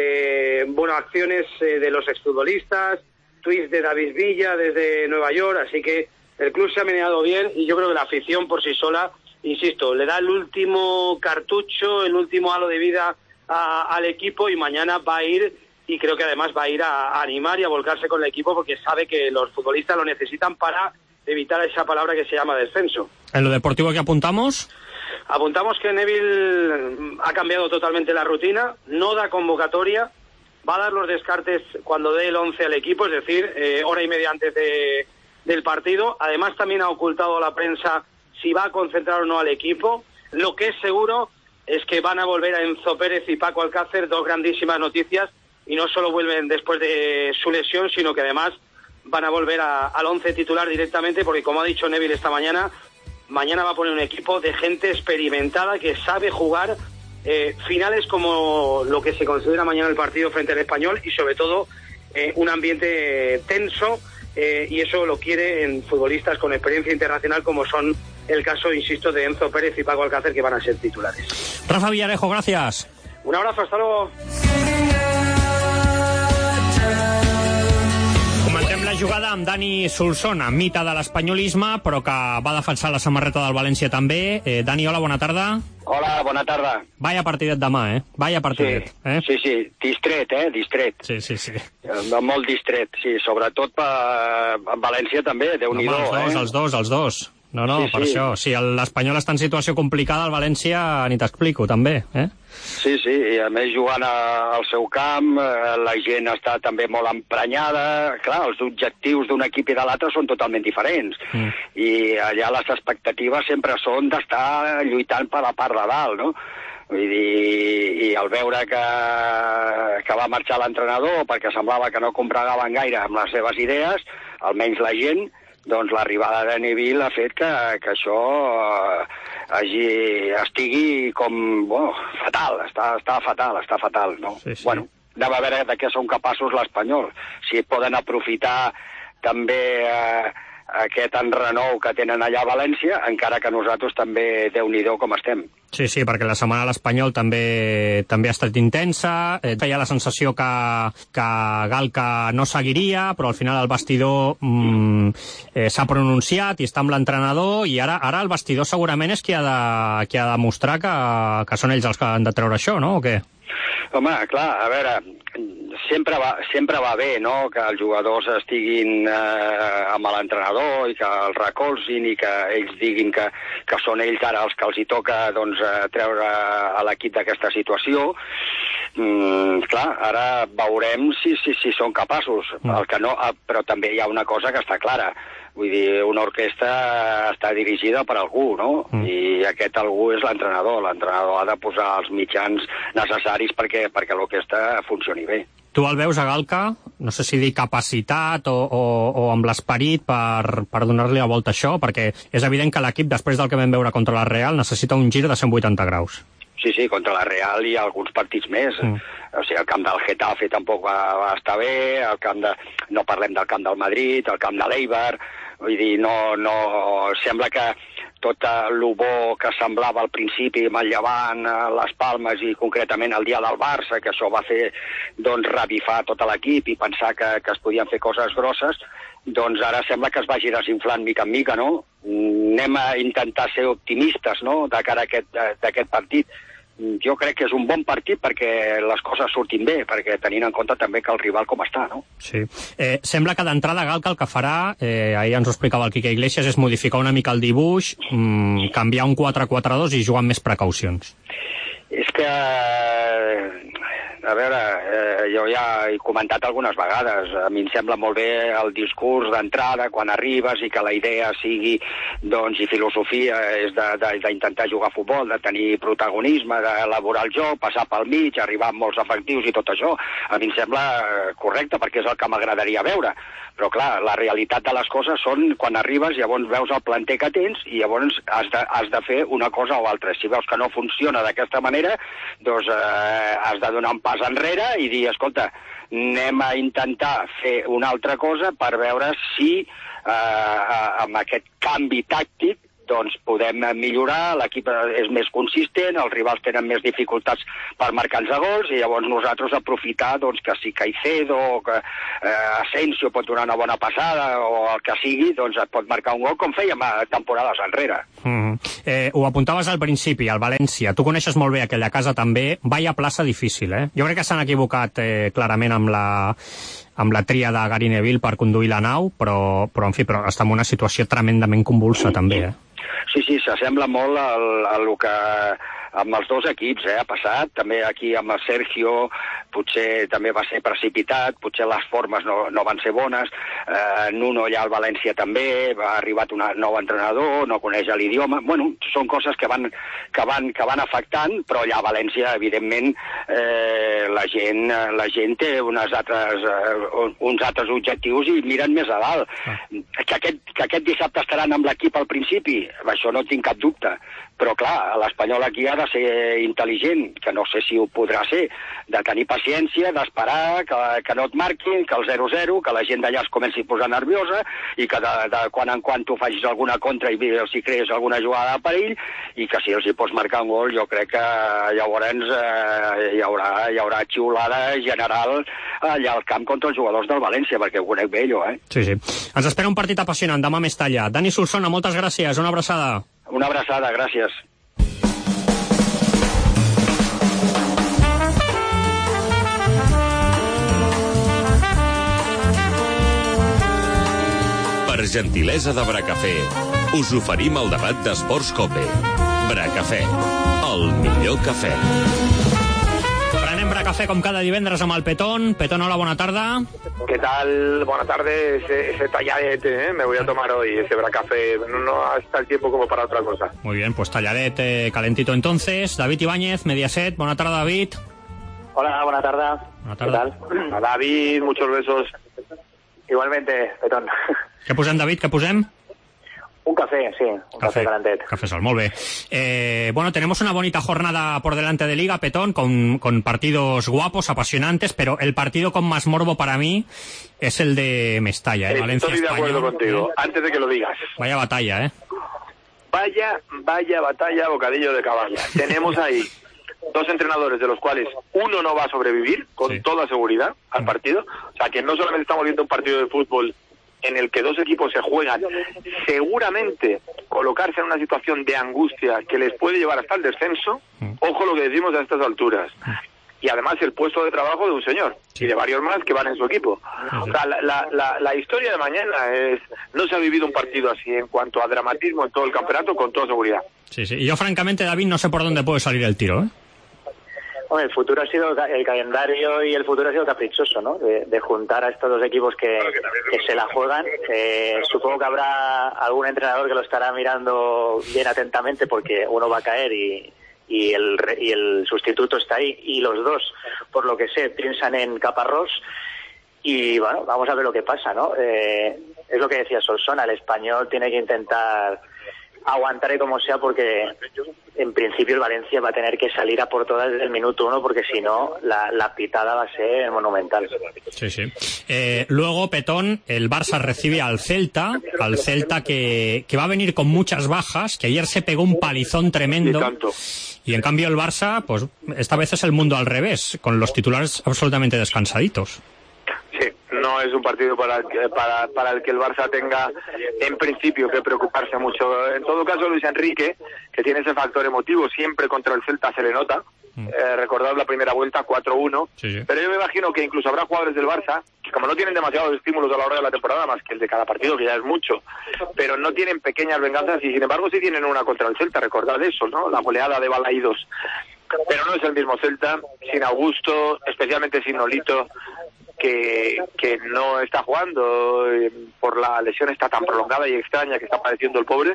eh, bueno, acciones eh, de los exfutbolistas, tweets de David Villa desde Nueva York, así que el club se ha meneado bien y yo creo que la afición por sí sola, insisto, le da el último cartucho, el último halo de vida a, al equipo y mañana va a ir y creo que además va a ir a, a animar y a volcarse con el equipo porque sabe que los futbolistas lo necesitan para evitar esa palabra que se llama descenso. ¿En lo deportivo que apuntamos? Apuntamos que Neville ha cambiado totalmente la rutina, no da convocatoria, va a dar los descartes cuando dé el once al equipo, es decir, eh, hora y media antes de... del partido. Además también ha ocultado a la prensa si va a concentrar o no al equipo. Lo que es seguro es que van a volver a Enzo Pérez y Paco Alcácer, dos grandísimas noticias, y no solo vuelven después de su lesión, sino que además van a volver a, al once titular directamente, porque como ha dicho Neville esta mañana, mañana va a poner un equipo de gente experimentada que sabe jugar eh, finales como lo que se considera mañana el partido frente al Español y sobre todo eh, un ambiente tenso. Eh, y eso lo quiere en futbolistas con experiencia internacional como son el caso, insisto, de Enzo Pérez y Paco Alcácer, que van a ser titulares. Rafa Villarejo, gracias. Un abrazo, hasta luego. Comentem la jugada amb Dani Solsona, mite de l'espanyolisme, però que va defensar la samarreta del València també. Eh, Dani, hola, bona tarda. Hola, bona tarda. Vaya partidet demà, eh? Vaya partidet. Sí, eh? sí, sí, distret, eh? Distret. Sí, sí, sí. Molt distret, sí, sobretot per València també, Déu-n'hi-do, els dos, eh? els dos, els dos. No, no, Sí, per sí. això. Si l'Espanyol està en situació complicada, el València ni t'explico, també, eh? Sí, sí, i a més jugant a- al seu camp, eh, la gent està també molt emprenyada, clar, els objectius d'un equip i de l'altre són totalment diferents, Mm. i allà les expectatives sempre són d'estar lluitant per la part de dalt, no? Vull dir, i al veure que, que va marxar l'entrenador perquè semblava que no combregaven gaire amb les seves idees, almenys la gent, doncs l'arribada de Neville ha fet que, que això eh, hagi, estigui com, bueno, fatal, està, està fatal, està fatal, no? Sí, sí. Bueno, anem a veure de què són capaços l'Espanyol, si poden aprofitar també eh, aquest enrenou que tenen allà a València, encara que nosaltres també, Déu-n'hi-do com estem. Sí, sí, perquè la setmana a l'Espanyol també també ha estat intensa, eh, feia la sensació que, que Galca no seguiria, però al final el vestidor mm, eh, s'ha pronunciat i està amb l'entrenador, i ara ara el vestidor segurament és qui ha de, qui ha de demostrar que, que són ells els que han de treure això, no? O què? Home, clar, a veure, sempre va, sempre va bé, no?, que els jugadors estiguin eh, amb l'entrenador i que els recolzin i que ells diguin que, que són ells ara els que els hi toca, doncs, eh, treure a l'equip d'aquesta situació. Mm, clar, ara veurem si, si, si són capaços. Mm. El que no, però també hi ha una cosa que està clara. Vull dir, una orquestra està dirigida per algú, no? Mm. I aquest algú és l'entrenador. L'entrenador ha de posar els mitjans necessaris perquè, perquè l'orquestra funcioni bé. Tu el veus a Galka, no sé si dir capacitat o, o, o amb l'esperit per, per donar-li la volta a això, perquè és evident que l'equip, després del que vam veure contra la Real, necessita un gir de cent vuitanta graus. Sí, sí, contra la Real i alguns partits més. Mm. O sigui, el camp del Getafe tampoc va, va estar bé, el camp de... no parlem del camp del Madrid, el camp de l'Eibar. Vull dir, no, no... Sembla que tot el bo que semblava al principi amb el Llevant, les Palmes i concretament el dia del Barça, que això va fer, doncs, revifar tot l'equip i pensar que, que es podien fer coses grosses, doncs ara sembla que es vagi desinflant mica en mica, no? Anem a intentar ser optimistes, no?, de cara a aquest, d'aquest partit. Jo crec que és un bon partit perquè les coses surtin bé, perquè tenint en compte també que el rival com està, no? Sí. Eh, sembla que d'entrada Galka el que farà, eh, ahir ens ho explicava el Quique Iglesias, és modificar una mica el dibuix, mmm, canviar un quatre quatre dos i jugar amb més precaucions. És que... A veure, eh, jo ja he comentat algunes vegades, a mi em sembla molt bé el discurs d'entrada quan arribes i que la idea sigui, doncs, i filosofia és d'intentar jugar a futbol, de tenir protagonisme, d'elaborar el joc, passar pel mig, arribar amb molts efectius i tot això. A mi em sembla correcte perquè és el que m'agradaria veure. Però, clar, la realitat de les coses són quan arribes, llavors veus el planter que tens i llavors has de, has de fer una cosa o altra. Si veus que no funciona d'aquesta manera, doncs eh, has de donar un pas enrere i dir, escolta, anem a intentar fer una altra cosa per veure si eh, amb aquest canvi tàctic doncs podem millorar, l'equip és més consistent, els rivals tenen més dificultats per marcar-nos gols i llavors nosaltres aprofitar doncs, que si Caicedo o que eh, Asensio pot donar una bona passada o el que sigui, doncs et pot marcar un gol com fèiem a temporades enrere. Mm. Eh, ho apuntaves al principi, al València. Tu coneixes molt bé aquella casa també. Vaya plaça difícil, eh? Jo crec que s'han equivocat eh, clarament amb la amb la tria de Gary Neville per conduir la nau, però, però en fi, però està en una situació tremendament convulsa també, eh? Sí, sí, s'assembla molt al, al que amb els dos equips eh, ha passat, també aquí amb el Sergio potser també va ser precipitat, potser les formes no, no van ser bones, eh, Nuno allà al València també, ha arribat un nou entrenador, no coneix l'idioma, bueno, són coses que van, que van, que van afectant, però allà a València, evidentment, eh, la, gent, la gent té unes altres, eh, uns altres objectius i miren més a dalt. Ah. Que, aquest, que aquest dissabte estaran amb l'equip al principi, això no tinc cap dubte, però clar, l'Espanyol aquí ha de ser intel·ligent, que no sé si ho podrà ser, de tenir paciència, d'esperar que, que no et marquin, que el zero zero, que la gent d'allà es comenci a posar nerviosa i que de, de quan en quan tu facis alguna contra i els hi crees alguna jugada de perill i que si els hi pots marcar un gol jo crec que llavors eh, hi, haurà, hi haurà xiulada general allà al camp contra els jugadors del València, perquè ho conec bé jo, eh? Sí, sí. Ens espera un partit apassionant demà a Mestalla. Dani Solsona, moltes gràcies, una abraçada. Una abraçada, gràcies. Per gentilesa de Bracafé, us oferim el debat d'Esports Cope. Bracafé, el millor cafè. Prenem Bracafé com cada divendres amb el Petón. Petón, hola, bona tarda. ¿Qué tal? Buenas tardes. Ese, ese talladete, ¿eh? Me voy a tomar hoy, ese Bracafé. No, no está el tiempo como para otra cosa. Muy bien, pues talladete calentito entonces. David Ibáñez, Mediaset. Buena tarde, David. Hola, buena tarde. Buena tarde. ¿Qué tal? A David, muchos besos. Igualmente, Petón. Què posem, David? Què posem? Un café, sí, un café, café calentet. Café sol, molt bé. Eh, bueno, tenemos una bonita jornada por delante de Liga, Petón, con, con partidos guapos, apasionantes, pero el partido con más morbo para mí es el de Mestalla, ¿eh? Valencia, Estoy de acuerdo Español, contigo, ¿eh? Antes de que lo digas. Vaya batalla, ¿eh? Vaya, vaya batalla, bocadillo de caballo. Tenemos ahí dos entrenadores de los cuales uno no va a sobrevivir, con sí. toda seguridad, al partido. O sea, que no solamente estamos viendo un partido de fútbol en el que dos equipos se juegan, seguramente colocarse en una situación de angustia que les puede llevar hasta el descenso. Ojo lo que decimos a estas alturas. y además el puesto de trabajo de un señor y de varios más que van en su equipo. O sea, la, la, la, la historia de mañana es, no se ha vivido un partido así en cuanto a dramatismo en todo el campeonato, con toda seguridad. Sí, sí. Y yo francamente, David, no sé por dónde puede salir el tiro, ¿eh? Bueno, el futuro ha sido, el calendario y el futuro ha sido caprichoso, ¿no? De, de juntar a estos dos equipos que, que se la juegan. Eh, supongo que habrá algún entrenador que lo estará mirando bien atentamente porque uno va a caer y, y, el, y el sustituto está ahí. Y los dos, por lo que sé, piensan en Caparrós. Y bueno, vamos a ver lo que pasa, ¿no? Eh, es lo que decía Solsona, el Español tiene que intentar aguantaré como sea porque en principio el Valencia va a tener que salir a por todas desde el minuto uno porque si no la, la pitada va a ser monumental. Sí, sí. Eh, luego, Petón, el Barça recibe al Celta, al Celta que, que va a venir con muchas bajas, que ayer se pegó un palizón tremendo. Y tanto. Y en cambio el Barça, pues esta vez es el mundo al revés, con los titulares absolutamente descansaditos. Sí, no es un partido para el, que, para, para el que el Barça tenga en principio que preocuparse mucho. En todo caso, Luis Enrique, que tiene ese factor emotivo, siempre contra el Celta se le nota. Mm. Eh, recordad la primera vuelta, cuatro uno. Sí, sí. Pero yo me imagino que incluso habrá jugadores del Barça que, como no tienen demasiados estímulos a la hora de la temporada, más que el de cada partido, que ya es mucho, pero no tienen pequeñas venganzas y sin embargo sí tienen una contra el Celta. Recordad eso, ¿no? La goleada de Balaídos. Pero no es el mismo Celta, sin Augusto, especialmente sin Nolito, que, que no está jugando eh, por la lesión esta tan prolongada y extraña que está padeciendo el pobre.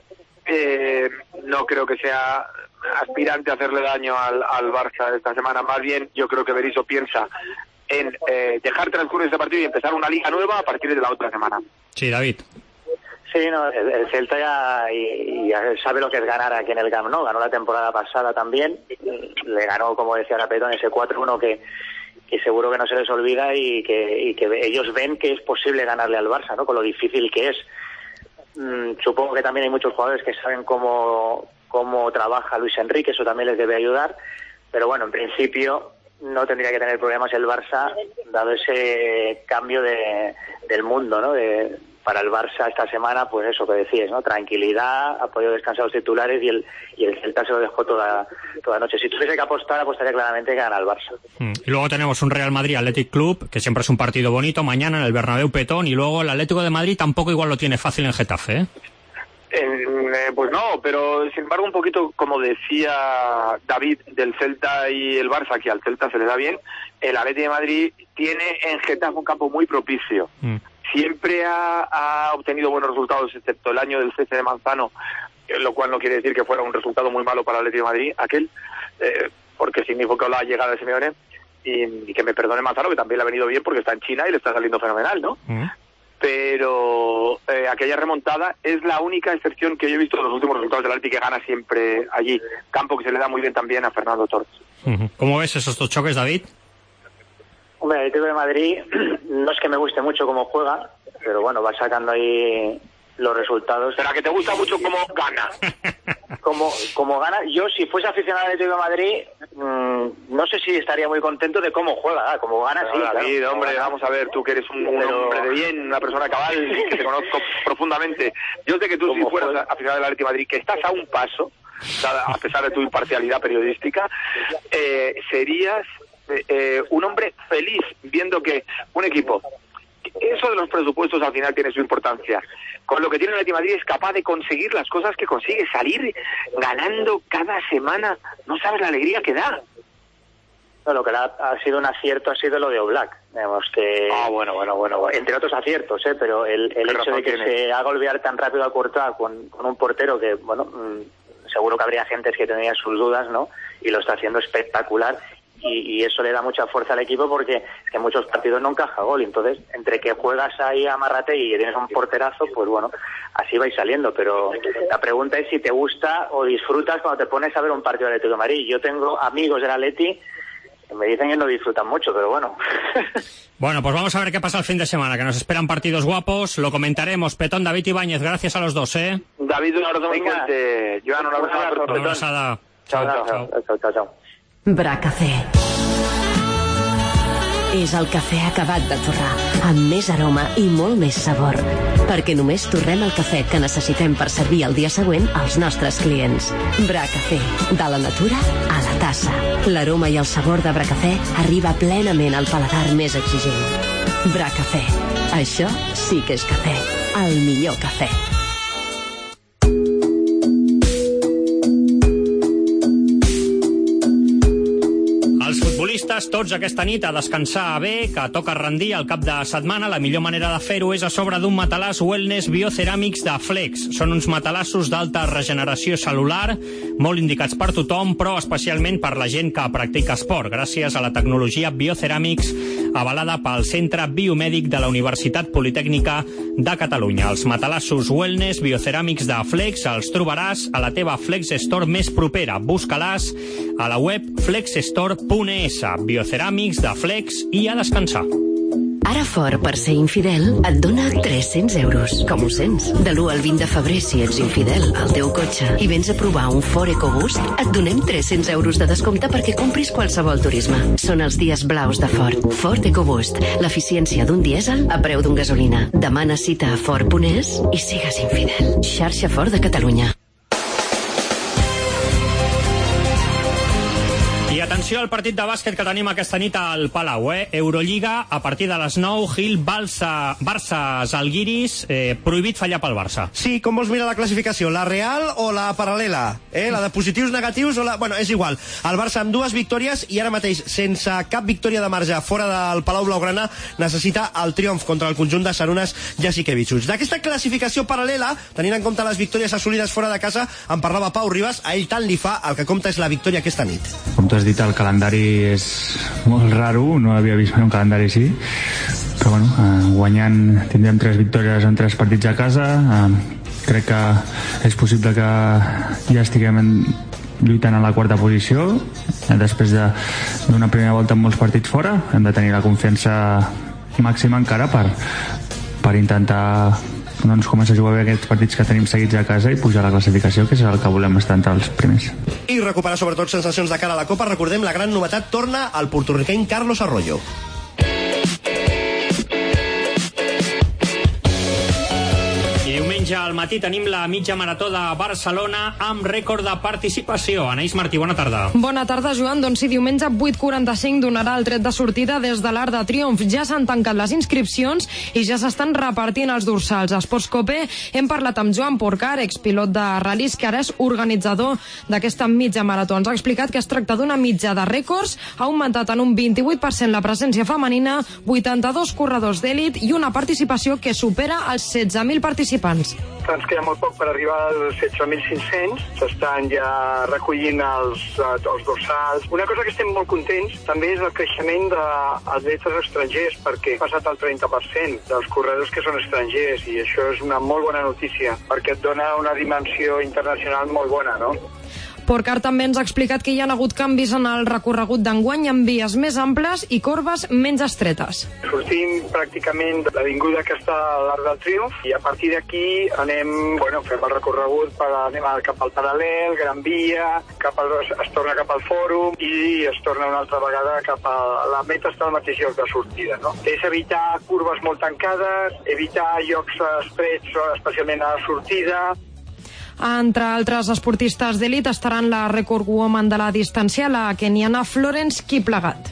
Eh, no creo que sea aspirante a hacerle daño al, al Barça esta semana. Más bien, yo creo que Berizzo piensa en eh, dejar transcurrir este partido y empezar una liga nueva a partir de la otra semana. Sí, David. Sí, no, el, el Celta ya, y, ya sabe lo que es ganar aquí en el Camp Nou. Ganó la temporada pasada también. Le ganó, como decía Rapetón, ese cuatro uno que que seguro que no se les olvida y que, y que ellos ven que es posible ganarle al Barça, ¿no? Con lo difícil que es. Mm, supongo que también hay muchos jugadores que saben cómo, cómo trabaja Luis Enrique, eso también les debe ayudar, pero bueno, en principio no tendría que tener problemas el Barça, dado ese cambio de, del mundo, ¿no? De, para el Barça esta semana, pues eso que decías, ¿no? Tranquilidad, ha podido descansar los titulares y el y el Celta se lo dejó toda toda noche. Si tuviese que apostar, apostaría claramente que gana el Barça. Mm. Y luego tenemos un Real Madrid Athletic Club, que siempre es un partido bonito, mañana en el Bernabéu Petón, y luego el Atlético de Madrid tampoco igual lo tiene fácil en Getafe, ¿eh? Eh, pues no, pero sin embargo un poquito como decía David del Celta y el Barça, que al Celta se le da bien, el Atlético de Madrid tiene en Getafe un campo muy propicio. Mm. Siempre ha, ha obtenido buenos resultados, excepto el año del cese de Manzano, lo cual no quiere decir que fuera un resultado muy malo para el Atlético de Madrid, aquel, eh, porque significó la llegada de Simeone, y, y que me perdone Manzano, que también le ha venido bien porque está en China y le está saliendo fenomenal, ¿no? Mm. Pero eh, aquella remontada es la única excepción que yo he visto de los últimos resultados del Atlético, que gana siempre allí, campo que se le da muy bien también a Fernando Torres. ¿Cómo ves esos dos choques, David? Hombre, el Atlético de Madrid no es que me guste mucho cómo juega, pero bueno, va sacando ahí los resultados. Pero a que te gusta mucho cómo gana. Como, como gana, yo si fuese aficionado al Atlético de Madrid, mmm, no sé si estaría muy contento de cómo juega, como gana, no, sí. David, claro, hombre, gana. Vamos a ver, tú que eres un, un pero... hombre de bien, una persona cabal, que te conozco profundamente. Yo sé que tú si fueras juega? aficionado al Atlético de Madrid, que estás a un paso, a pesar de tu imparcialidad periodística, eh, serías eh, un hombre feliz viendo que un equipo, eso de los presupuestos al final tiene su importancia, con lo que tiene el Atlético de Madrid es capaz de conseguir las cosas que consigue, salir ganando cada semana, no sabes la alegría que da. No, lo que ha, ha sido un acierto ha sido lo de Oblak, digamos que... Ah, bueno, bueno, bueno, bueno. Entre otros aciertos, ¿eh? Pero el, el hecho de que tiene? se haga olvidar tan rápido a Courtois con, con un portero que, bueno, mmm, seguro que habría gentes que tenían sus dudas, ¿no? Y lo está haciendo espectacular. Y, y eso le da mucha fuerza al equipo porque es que en muchos partidos no encaja gol, entonces entre que juegas ahí a Marrategui y tienes un porterazo, pues bueno, así vais saliendo, pero la pregunta es si te gusta o disfrutas cuando te pones a ver un partido de Atlético de Madrid. Yo tengo amigos del Atleti que me dicen que no disfrutan mucho, pero bueno. Bueno, pues vamos a ver qué pasa el fin de semana, que nos esperan partidos guapos, lo comentaremos. Petón, David Ibáñez, gracias a los dos, ¿eh? David, un abrazo muy fuerte. Joan, un abrazo. Una abrazada. Chao, chao, chao. chao, chao. Bracafé. és el cafè acabat de torrar, amb més aroma i molt més sabor. Perquè només torrem el cafè que necessitem per servir el dia següent als nostres clients. Bracafè, de la natura a la tassa. L'aroma i el sabor de Bracafè arriba plenament al paladar més exigent. Bracafè. Això sí que és cafè. El millor cafè. Els futbolistes, tots aquesta nit a descansar bé, que toca rendir al cap de setmana. La millor manera de fer-ho és a sobre d'un matalàs Wellness Bioceràmics de Flex. Són uns matalassos d'alta regeneració cel·lular, molt indicats per tothom, però especialment per la gent que practica esport, gràcies a la tecnologia Bioceràmics avalada pel Centre Biomèdic de la Universitat Politècnica de Catalunya. Els matalassos Wellness Bioceràmics de Flex els trobaràs a la teva Flex Store més propera. Busca-les a la web flexstore punt es. Bioceràmics de Flex i a descansar. Ara Ford, per ser infidel, et dona tres-cents euros. Com ho sents? De l'u al vint de febrer, si ets infidel al teu cotxe i vens a provar un Ford EcoBoost, et donem tres-cents euros de descompte perquè compris qualsevol turisme. Són els dies blaus de Ford. Ford EcoBoost, l'eficiència d'un dièsel a preu d'un gasolina. Demana cita a Ford punt es i sigues infidel. Xarxa Ford de Catalunya. I atenció al partit de bàsquet que tenim aquesta nit al Palau, eh? Eurolliga, a partir de les nou, Gil, Barça, Barça Zalgiris, eh, prohibit fallar pel Barça. Sí, com vols mirar la classificació? La real o la paral·lela? Eh? La de positius, negatius o la... Bueno, és igual. El Barça amb dues victòries i ara mateix, sense cap victòria de marge fora del Palau Blaugrana, necessita el triomf contra el conjunt de Sarunas Jasikevičius. D'aquesta classificació paral·lela, tenint en compte les victòries assolides fora de casa, en parlava Pau Ribas, a ell tant li fa, el que compta és la victòria aquesta nit. Com tu has dit, el calendari és molt raro, no havia vist mai un calendari així, però bueno, eh, guanyant tindrem tres victòries en tres partits a casa. Eh, crec que és possible que ja estiguem en, lluitant a la quarta posició, eh, després d'una primera volta amb molts partits fora. Hem de tenir la confiança màxima encara per, per intentar doncs comença a jugar bé aquests partits que tenim seguits a casa i pujar a la classificació, que és el que volem estar entre els primers. I recuperar sobretot sensacions de cara a la Copa. Recordem, la gran novetat, torna al porto-riqueny Carlos Arroyo. Al matí tenim la mitja marató de Barcelona amb rècord de participació. Anaïs Martí, bona tarda. Bona tarda, Joan. Doncs sí, diumenge vuit quaranta-cinc donarà el tret de sortida des de l'Arc de Triomf. Ja s'han tancat les inscripcions i ja s'estan repartint els dorsals. A Esports Cope hem parlat amb Joan Porcar, expilot de ral·lis, que ara és organitzador d'aquesta mitja marató. Ens ha explicat que es tracta d'una mitja de rècords, ha augmentat en un vint-i-vuit per cent la presència femenina, vuitanta-dos corredors d'èlit i una participació que supera els setze mil participants. Ens queda molt poc per arribar als setze mil cinc-cents, s'estan ja recollint els, els dorsals. Una cosa que estem molt contents també és el creixement d'atletes estrangers, perquè ha passat el trenta per cent dels corredors que són estrangers, i això és una molt bona notícia, perquè et dona una dimensió internacional molt bona, no? Porcar també ens ha explicat que hi ha hagut canvis en el recorregut d'enguany amb vies més amples i corbes menys estretes. Sortim pràcticament de l'avinguda que està a l'Arc del Triomf i a partir d'aquí anem, bueno, fem el recorregut, per, anem cap al Paral·lel, Gran Via, cap al, es torna cap al Fòrum i es torna una altra vegada cap a la meta, està al mateix lloc de sortida, no? És evitar curves molt tancades, evitar llocs estrets, especialment a la sortida. Entre altres esportistes d'elit estaran la record woman de la distància, la keniana Florence Kiplagat.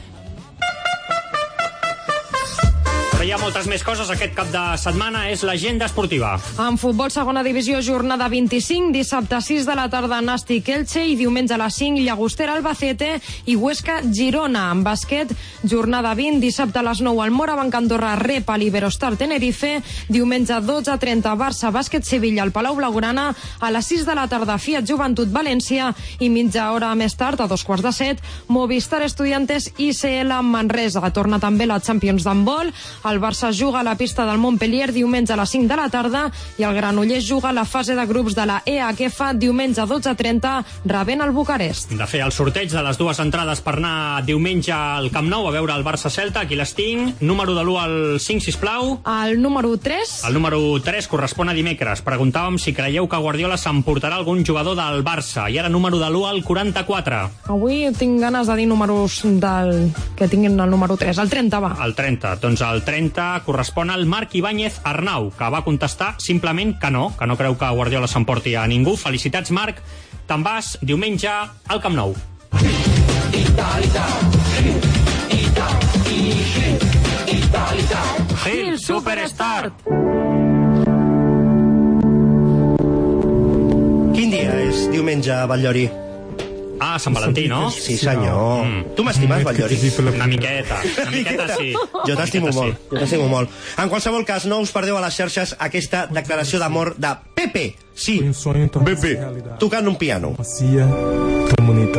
Però hi ha moltes més coses aquest cap de setmana, és l'agenda esportiva. En futbol, segona divisió, jornada vint-i-cinc, dissabte sis de la tarda Nàstic Elche i diumenge a les cinc Llagostera Albacete i Huesca Girona. En bàsquet, jornada vint, dissabte a les nou Almora Banc Andorra rep a l'Iberostar Tenerife, diumenge dotze trenta Barça Bàsquet Sevilla al Palau Blaugrana, a les sis de la tarda Fiat Joventut València i mitja hora més tard, a dos quarts de set, Movistar Estudiantes I C L Manresa. Torna també la Champions d'handbol, el Barça juga a la pista del Montpellier diumenge a les cinc de la tarda i el Granollers juga a la fase de grups de la E H F diumenge a dotze trenta rebent el Bucarest. De fer el sorteig de les dues entrades per anar diumenge al Camp Nou a veure el Barça-Celta, aquí les tinc. Número de l'u al cinc, sisplau. El número tres. El número tres correspon a dimecres. Preguntàvem si creieu que Guardiola s'emportarà algun jugador del Barça. I ara número de l'u al quaranta-quatre. Avui tinc ganes de dir números del... que tinguin el número tres. El trenta, va. El trenta. Doncs el trenta correspon al Marc Ibáñez Arnau, que va contestar simplement que no, que no creu que Guardiola s'emporti a ningú. Felicitats, Marc. Te'n vas diumenge al Camp Nou. Gil Superstar. Quin dia és diumenge a Batllori? Ah, Sant Valentí, no? Sí, senyor. Mm. Tu m'estimes, Batllori? Una miqueta, una miqueta sí. Jo t'estimo molt, jo t'estimo molt. En qualsevol cas, no us perdeu a les xarxes aquesta declaració d'amor de Pepe. Sí, Pepe, tocant un piano. Tan bonita.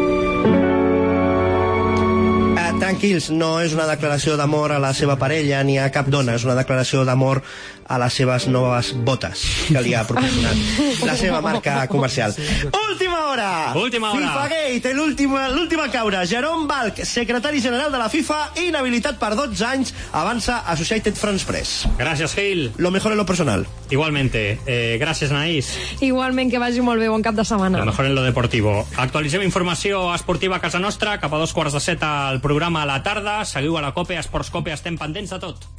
Eh, tranquils, no és una declaració d'amor a la seva parella ni a cap dona, és una declaració d'amor a les seves noves botes que li ha proporcionat la seva marca comercial. Última hora! Última hora! FIFA Gate, l'últim a caure. Jerome Valk, secretari general de la FIFA, inhabilitat per dotze anys, avança Associated France Press. Gràcies, Gil. Lo mejor en lo personal. Igualmente. Eh, gràcies, Anaïs. Igualment, que vagi molt bé, bon cap de setmana. Lo mejor en lo deportivo. Actualitzem informació esportiva a casa nostra, cap a dos quarts de set al programa a la tarda. Seguiu a la COPE, a Esports COPE, estem pendents de tot.